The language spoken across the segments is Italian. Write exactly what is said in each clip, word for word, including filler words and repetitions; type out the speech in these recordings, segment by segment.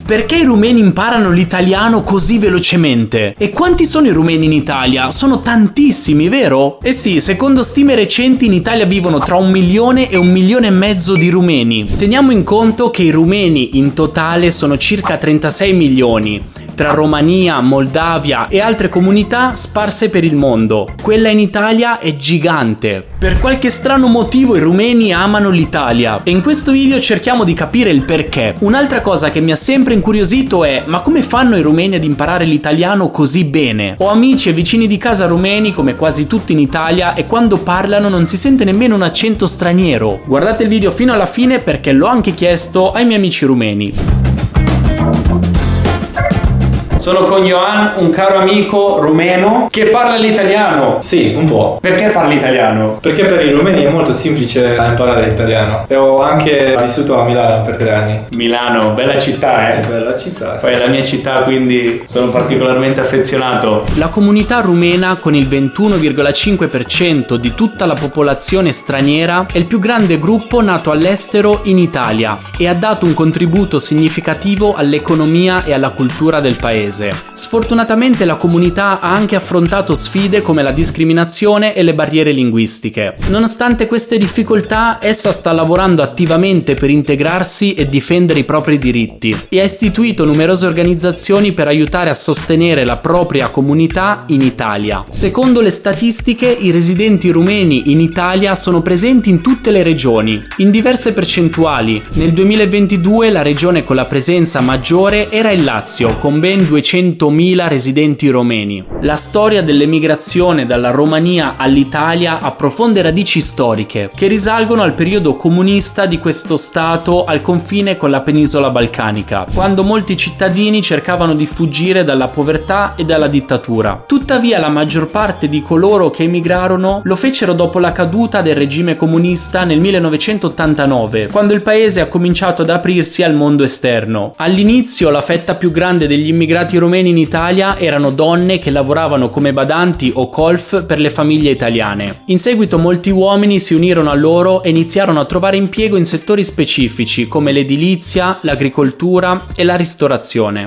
Perché i rumeni imparano l'italiano così velocemente? E quanti sono i rumeni in Italia? Sono tantissimi, vero? Eh sì, secondo stime recenti in Italia vivono tra un milione e un milione e mezzo di rumeni. Teniamo in conto che i rumeni in totale sono circa trentasei milioni, tra Romania, Moldavia e altre comunità sparse per il mondo. Quella in Italia è gigante. Per qualche strano motivo i rumeni amano l'Italia e in questo video cerchiamo di capire il perché. Un'altra cosa che mi ha sempre incuriosito è: ma come fanno i rumeni ad imparare l'italiano così bene? Ho amici e vicini di casa rumeni, come quasi tutti in Italia, e quando parlano non si sente nemmeno un accento straniero. Guardate il video fino alla fine perché l'ho anche chiesto ai miei amici rumeni. Sono con Ioan, un caro amico rumeno che parla l'italiano. Sì, un po'. Perché parli italiano? Perché per i rumeni è molto semplice imparare l'italiano. E ho anche vissuto a Milano per tre anni. Milano, bella città, eh? È bella città, sì. Poi è la mia città, quindi sono particolarmente affezionato. La comunità rumena, con il ventuno virgola cinque per cento di tutta la popolazione straniera, è il più grande gruppo nato all'estero in Italia e ha dato un contributo significativo all'economia e alla cultura del paese. Sfortunatamente la comunità ha anche affrontato sfide come la discriminazione e le barriere linguistiche. Nonostante queste difficoltà, essa sta lavorando attivamente per integrarsi e difendere i propri diritti e ha istituito numerose organizzazioni per aiutare a sostenere la propria comunità in Italia. Secondo le statistiche, i residenti rumeni in Italia sono presenti in tutte le regioni, in diverse percentuali. Nel duemilaventidue la regione con la presenza maggiore era il Lazio, con ben duecentomila residenti romeni. La storia dell'emigrazione dalla Romania all'Italia ha profonde radici storiche che risalgono al periodo comunista di questo stato al confine con la penisola balcanica, quando molti cittadini cercavano di fuggire dalla povertà e dalla dittatura. Tuttavia la maggior parte di coloro che emigrarono lo fecero dopo la caduta del regime comunista nel millenovecentottantanove, quando il paese ha cominciato ad aprirsi al mondo esterno. All'inizio la fetta più grande degli immigrati rumeni in Italia erano donne che lavoravano come badanti o colf per le famiglie italiane. In seguito molti uomini si unirono a loro e iniziarono a trovare impiego in settori specifici come l'edilizia, l'agricoltura e la ristorazione.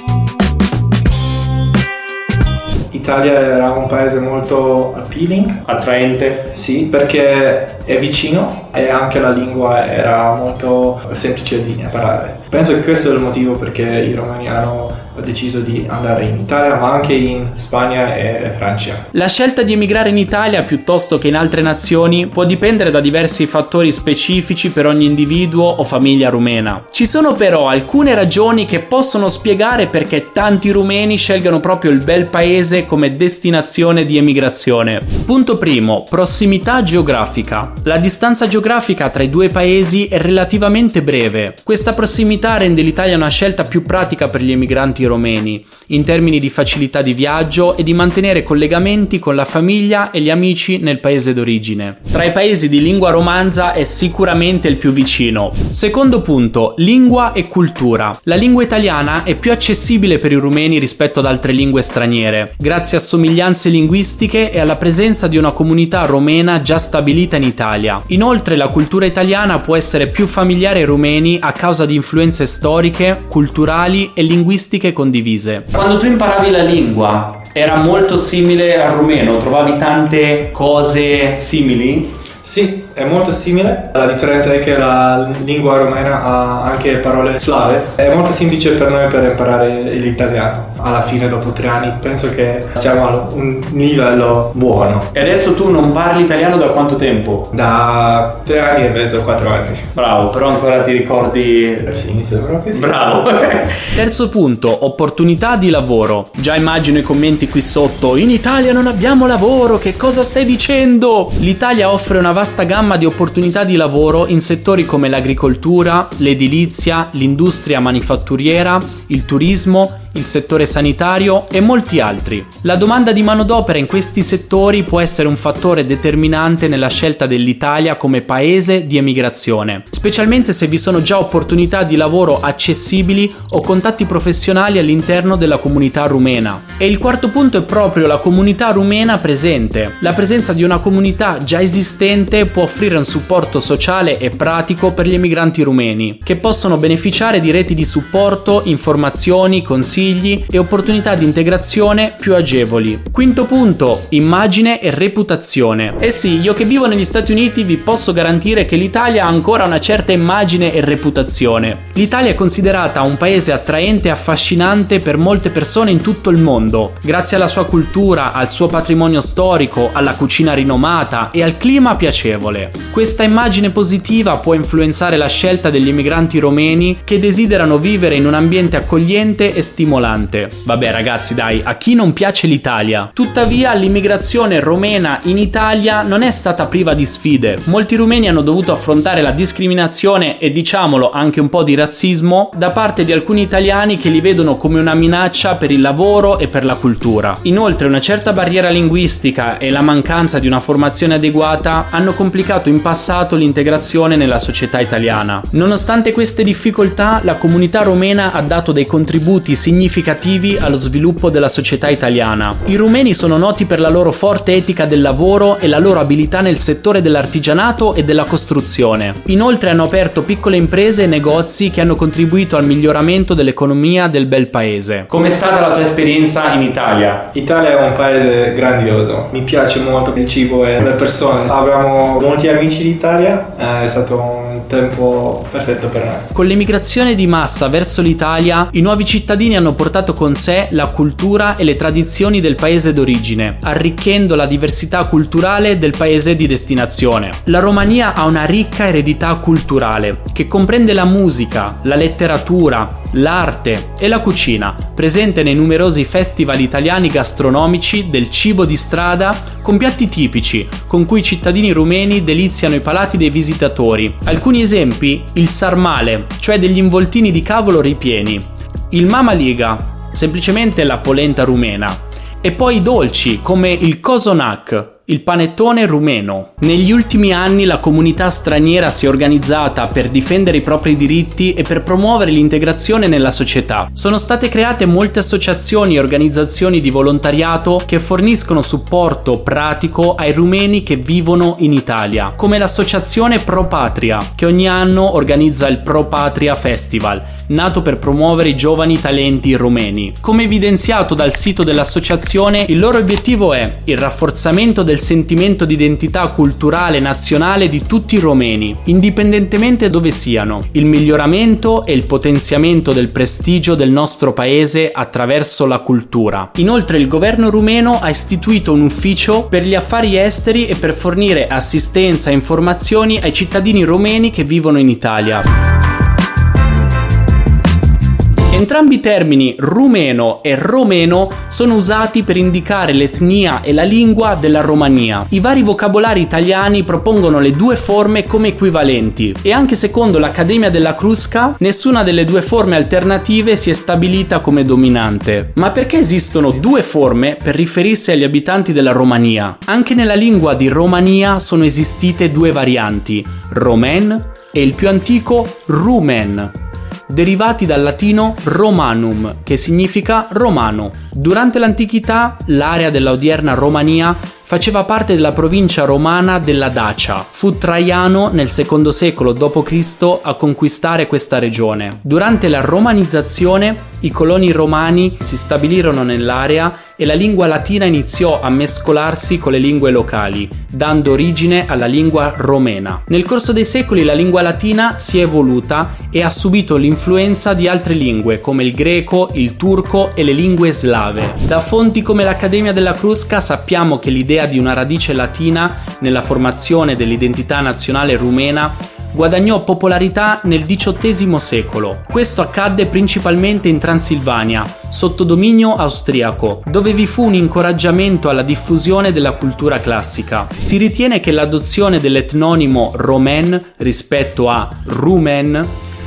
L'Italia era un paese molto appealing, attraente. Sì, perché è vicino e anche la lingua era molto semplice di imparare. Penso che questo è il motivo perché i romani hanno deciso di andare in Italia, ma anche in Spagna e Francia. La scelta di emigrare in Italia piuttosto che in altre nazioni può dipendere da diversi fattori specifici per ogni individuo o famiglia rumena. Ci sono però alcune ragioni che possono spiegare perché tanti rumeni scelgano proprio il bel paese come destinazione di emigrazione. Punto primo: prossimità geografica. La distanza geografica tra i due paesi è relativamente breve. Questa prossimità rende l'Italia una scelta più pratica per gli emigranti romeni, in termini di facilità di viaggio e di mantenere collegamenti con la famiglia e gli amici nel paese d'origine. Tra i paesi di lingua romanza è sicuramente il più vicino. Secondo punto: lingua e cultura. La lingua italiana è più accessibile per i rumeni rispetto ad altre lingue straniere, grazie a somiglianze linguistiche e alla presenza di una comunità romena già stabilita in Italia. Inoltre la cultura italiana può essere più familiare ai rumeni a causa di influenze storiche, culturali e linguistiche condivise. Quando tu imparavi la lingua era molto simile al rumeno? Trovavi tante cose simili? Sì, è molto simile. La differenza è che la lingua romena ha anche parole slave. È molto semplice per noi per imparare l'italiano. Alla fine, dopo tre anni, penso che siamo a un livello buono. E adesso tu non parli italiano da quanto tempo? Da tre anni e mezzo, quattro anni. Bravo, però ancora ti ricordi... Eh sì, mi sembra che sì. Bravo. Terzo punto: opportunità di lavoro. Già immagino i commenti qui sotto: in Italia non abbiamo lavoro, che cosa stai dicendo? L'Italia offre una vasta gamma di opportunità di lavoro in settori come l'agricoltura, l'edilizia, l'industria manifatturiera, il turismo, il settore sanitario e molti altri. La domanda di manodopera in questi settori può essere un fattore determinante nella scelta dell'Italia come paese di emigrazione, specialmente se vi sono già opportunità di lavoro accessibili o contatti professionali all'interno della comunità rumena. E il quarto punto è proprio la comunità rumena presente. La presenza di una comunità già esistente può offrire un supporto sociale e pratico per gli emigranti rumeni, che possono beneficiare di reti di supporto, informazioni, consigli e opportunità di integrazione più agevoli. Quinto punto, immagine e reputazione. Eh sì, io che vivo negli Stati Uniti vi posso garantire che l'Italia ha ancora una certa immagine e reputazione. L'Italia è considerata un paese attraente e affascinante per molte persone in tutto il mondo, grazie alla sua cultura, al suo patrimonio storico, alla cucina rinomata e al clima piacevole. Questa immagine positiva può influenzare la scelta degli emigranti romeni che desiderano vivere in un ambiente accogliente e stimolante. Vabbè ragazzi, dai, a chi non piace l'Italia? Tuttavia l'immigrazione romena in Italia non è stata priva di sfide. Molti rumeni hanno dovuto affrontare la discriminazione e, diciamolo, anche un po' di razzismo da parte di alcuni italiani che li vedono come una minaccia per il lavoro e per la cultura. Inoltre una certa barriera linguistica e la mancanza di una formazione adeguata hanno complicato in passato l'integrazione nella società italiana. Nonostante queste difficoltà, la comunità romena ha dato dei contributi significativi allo sviluppo della società italiana. I rumeni sono noti per la loro forte etica del lavoro e la loro abilità nel settore dell'artigianato e della costruzione. Inoltre hanno aperto piccole imprese e negozi che hanno contribuito al miglioramento dell'economia del bel paese. Com'è stata la tua esperienza in Italia? L'Italia è un paese grandioso, mi piace molto il cibo e le persone. Abbiamo molti amici d'Italia, è stato un tempo perfetto per me. Con l'emigrazione di massa verso l'Italia, i nuovi cittadini hanno portato con sé la cultura e le tradizioni del paese d'origine, arricchendo la diversità culturale del paese di destinazione. La Romania ha una ricca eredità culturale che comprende la musica, la letteratura, l'arte e la cucina, presente nei numerosi festival italiani gastronomici del cibo di strada con piatti tipici con cui i cittadini rumeni deliziano i palati dei visitatori. Alcuni esempi: il sarmale, cioè degli involtini di cavolo ripieni, il mamaliga, semplicemente la polenta rumena, e poi i dolci come il cozonac, il panettone rumeno. Negli ultimi anni la comunità straniera si è organizzata per difendere i propri diritti e per promuovere l'integrazione nella società. Sono state create molte associazioni e organizzazioni di volontariato che forniscono supporto pratico ai rumeni che vivono in Italia, come l'associazione Pro Patria, che ogni anno organizza il Pro Patria Festival, nato per promuovere i giovani talenti rumeni. Come evidenziato dal sito dell'associazione, il loro obiettivo è il rafforzamento del sentimento di identità culturale nazionale di tutti i romeni, indipendentemente dove siano, il miglioramento e il potenziamento del prestigio del nostro paese attraverso la cultura. Inoltre il governo rumeno ha istituito un ufficio per gli affari esteri e per fornire assistenza e informazioni ai cittadini romeni che vivono in Italia. Entrambi i termini rumeno e romeno sono usati per indicare l'etnia e la lingua della Romania. I vari vocabolari italiani propongono le due forme come equivalenti e anche secondo l'Accademia della Crusca nessuna delle due forme alternative si è stabilita come dominante. Ma perché esistono due forme per riferirsi agli abitanti della Romania? Anche nella lingua di Romania sono esistite due varianti, romen e il più antico rumen, derivati dal latino romanum, che significa romano. Durante l'antichità, l'area della odierna Romania faceva parte della provincia romana della Dacia. Fu Traiano nel secondo secolo dopo Cristo a conquistare questa regione. Durante la romanizzazione, i coloni romani si stabilirono nell'area e la lingua latina iniziò a mescolarsi con le lingue locali, dando origine alla lingua romena. Nel corso dei secoli la lingua latina si è evoluta e ha subito l'influenza di altre lingue come il greco, il turco e le lingue slave. Da fonti come l'Accademia della Crusca sappiamo che l'idea di una radice latina nella formazione dell'identità nazionale rumena guadagnò popolarità nel diciottesimo secolo. Questo accadde principalmente in Transilvania, sotto dominio austriaco, dove vi fu un incoraggiamento alla diffusione della cultura classica. Si ritiene che l'adozione dell'etnonimo romen rispetto a rumen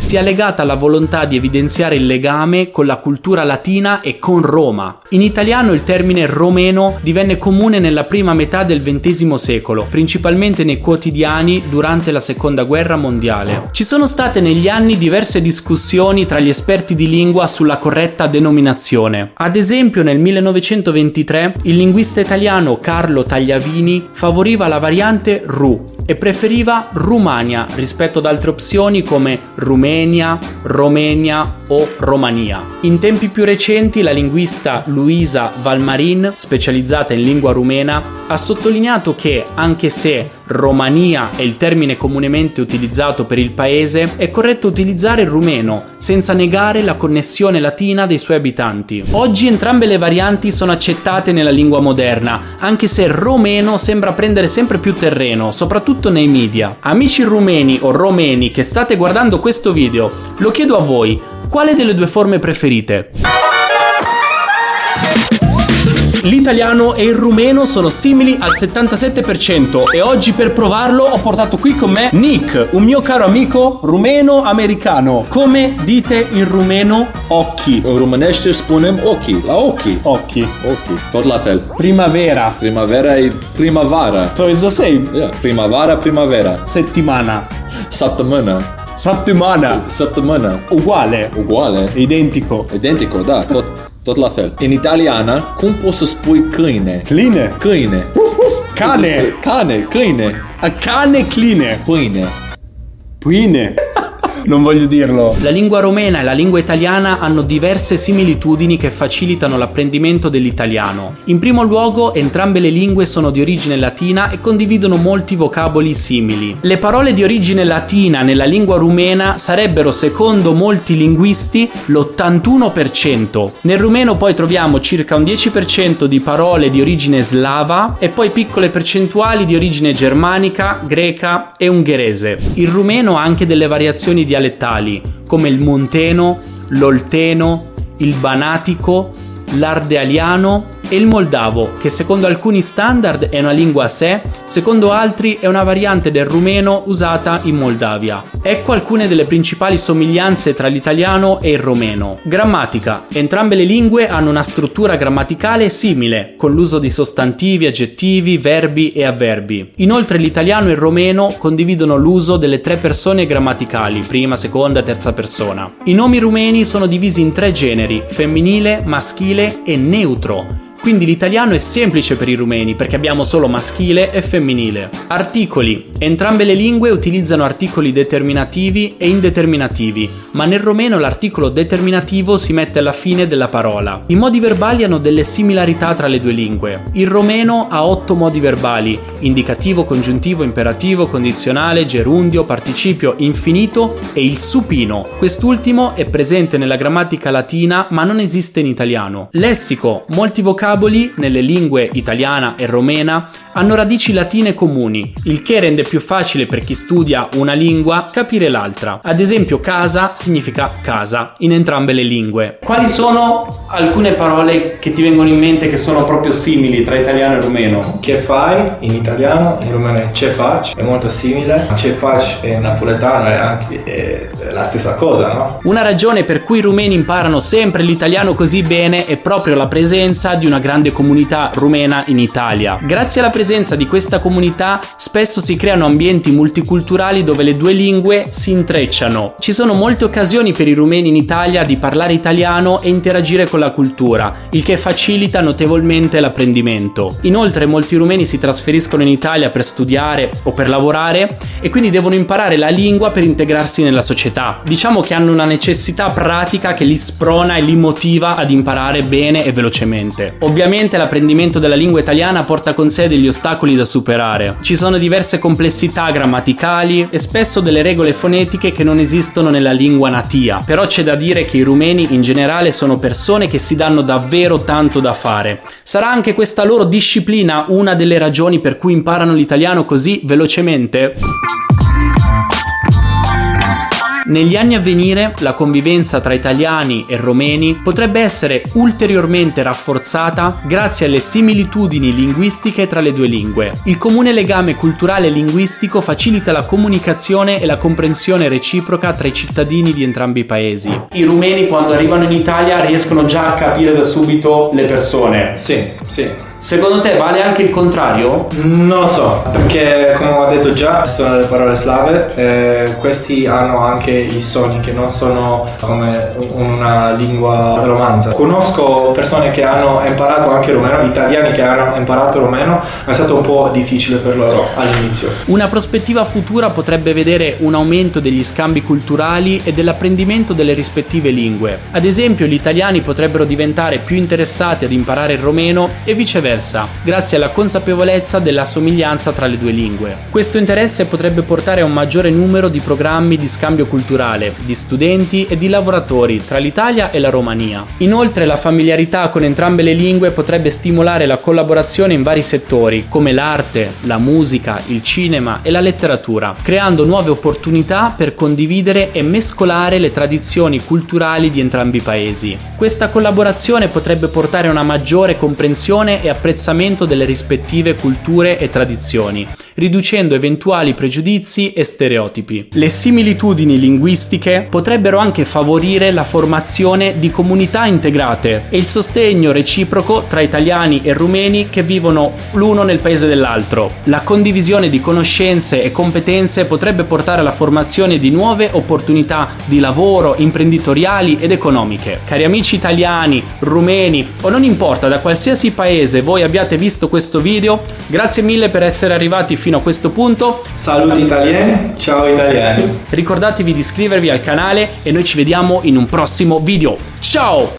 sia legata alla volontà di evidenziare il legame con la cultura latina e con Roma. In italiano il termine romeno divenne comune nella prima metà del ventesimo secolo, principalmente nei quotidiani durante la seconda guerra mondiale. Ci sono state negli anni diverse discussioni tra gli esperti di lingua sulla corretta denominazione. Ad esempio nel millenovecentoventitré il linguista italiano Carlo Tagliavini favoriva la variante Ru e preferiva Rumania rispetto ad altre opzioni come Rumenia, Romenia o Romania. In tempi più recenti la linguista Luisa Valmarin, specializzata in lingua rumena, ha sottolineato che, anche se Romania è il termine comunemente utilizzato per il paese, è corretto utilizzare il rumeno, senza negare la connessione latina dei suoi abitanti. Oggi entrambe le varianti sono accettate nella lingua moderna, anche se il romeno sembra prendere sempre più terreno, soprattutto nei media. Amici rumeni o romeni che state guardando questo video, lo chiedo a voi, quale delle due forme preferite? L'italiano e il rumeno sono simili al settantasette per cento e oggi per provarlo ho portato qui con me Nick, un mio caro amico rumeno-americano. Come dite in rumeno occhi? În românește spunem ochii, la ochii. Occhi. Ochii, tot la fel. Primavera. Primavera e primavara. So it's the same. Yeah. Primavara, primavera. Settimana. Săptămână. Settimana. Săptămână. Uguale. Uguale. Identico. Identico, da, tot, tot la fel. În italiană, cum poți să spui câine? Cline. Câine. Cane. Cane, câine. A cane cline. Pâine. Pâine. Non voglio dirlo. La lingua romena e la lingua italiana hanno diverse similitudini che facilitano l'apprendimento dell'italiano. In primo luogo, entrambe le lingue sono di origine latina e condividono molti vocaboli simili. Le parole di origine latina nella lingua rumena sarebbero, secondo molti linguisti, l'ottantuno per cento. Nel rumeno poi troviamo circa un dieci per cento di parole di origine slava e poi piccole percentuali di origine germanica, greca e ungherese. Il rumeno ha anche delle variazioni dialettali come il monteno, l'olteno, il banatico, l'ardealiano e il moldavo, che secondo alcuni standard è una lingua a sé, secondo altri è una variante del rumeno usata in Moldavia. Ecco alcune delle principali somiglianze tra l'italiano e il romeno. Grammatica. Entrambe le lingue hanno una struttura grammaticale simile, con l'uso di sostantivi, aggettivi, verbi e avverbi. Inoltre l'italiano e il romeno condividono l'uso delle tre persone grammaticali, prima, seconda, terza persona. I nomi rumeni sono divisi in tre generi, femminile, maschile e neutro. Quindi l'italiano è semplice per i rumeni perché abbiamo solo maschile e femminile. Articoli. Entrambe le lingue utilizzano articoli determinativi e indeterminativi, ma nel romeno l'articolo determinativo si mette alla fine della parola. I modi verbali hanno delle similarità tra le due lingue. Il romeno ha otto modi verbali: indicativo, congiuntivo, imperativo, condizionale, gerundio, participio, infinito e il supino. Quest'ultimo è presente nella grammatica latina ma non esiste in italiano. Lessico. Molti vocaboli nelle lingue italiana e romena hanno radici latine comuni, il che rende più facile per chi studia una lingua capire l'altra. Ad esempio casa significa casa in entrambe le lingue. Quali sono alcune parole che ti vengono in mente che sono proprio simili tra italiano e rumeno? Che fai in italiano, in rumeno è ce faci, è molto simile. Ce faci in napoletano è anche è la stessa cosa, no? Una ragione per cui i rumeni imparano sempre l'italiano così bene è proprio la presenza di una grande comunità rumena in Italia. Grazie alla presenza di questa comunità spesso si creano ambienti multiculturali dove le due lingue si intrecciano. Ci sono molte occasioni per i rumeni in Italia di parlare italiano e interagire con la cultura, il che facilita notevolmente l'apprendimento. Inoltre molti rumeni si trasferiscono in Italia per studiare o per lavorare e quindi devono imparare la lingua per integrarsi nella società. Diciamo che hanno una necessità pratica che li sprona e li motiva ad imparare bene e velocemente. Ovviamente l'apprendimento della lingua italiana porta con sé degli ostacoli da superare. Ci sono diverse complessità grammaticali e spesso delle regole fonetiche che non esistono nella lingua natia. Però c'è da dire che i rumeni in generale sono persone che si danno davvero tanto da fare. Sarà anche questa loro disciplina una delle ragioni per cui imparano l'italiano così velocemente? Negli anni a venire la convivenza tra italiani e romeni potrebbe essere ulteriormente rafforzata grazie alle similitudini linguistiche tra le due lingue. Il comune legame culturale e linguistico facilita la comunicazione e la comprensione reciproca tra i cittadini di entrambi i paesi. I rumeni quando arrivano in Italia riescono già a capire da subito le persone. Sì, sì. Secondo te vale anche il contrario? Non lo so, perché come ho detto già sono le parole slave, eh, questi hanno anche i suoni che non sono come una lingua romanza. Conosco persone che hanno imparato anche rumeno, italiani che hanno imparato rumeno, ma è stato un po' difficile per loro all'inizio. Una prospettiva futura potrebbe vedere un aumento degli scambi culturali e dell'apprendimento delle rispettive lingue. Ad esempio, gli italiani potrebbero diventare più interessati ad imparare il romeno e viceversa, grazie alla consapevolezza della somiglianza tra le due lingue. Questo interesse potrebbe portare a un maggiore numero di programmi di scambio culturale, di studenti e di lavoratori tra l'Italia e la Romania. Inoltre, la familiarità con entrambe le lingue potrebbe stimolare la collaborazione in vari settori, come l'arte, la musica, il cinema e la letteratura, creando nuove opportunità per condividere e mescolare le tradizioni culturali di entrambi i paesi. Questa collaborazione potrebbe portare a una maggiore comprensione e apprezzamento delle rispettive culture e tradizioni, riducendo eventuali pregiudizi e stereotipi. Le similitudini linguistiche potrebbero anche favorire la formazione di comunità integrate e il sostegno reciproco tra italiani e rumeni che vivono l'uno nel paese dell'altro. La condivisione di conoscenze e competenze potrebbe portare alla formazione di nuove opportunità di lavoro, imprenditoriali ed economiche. Cari amici italiani, rumeni o non importa da qualsiasi paese voi abbiate visto questo video, grazie mille per essere arrivati fino a questo punto. Saluti italiani, ciao italiani. Ricordatevi di iscrivervi al canale e noi ci vediamo in un prossimo video. Ciao!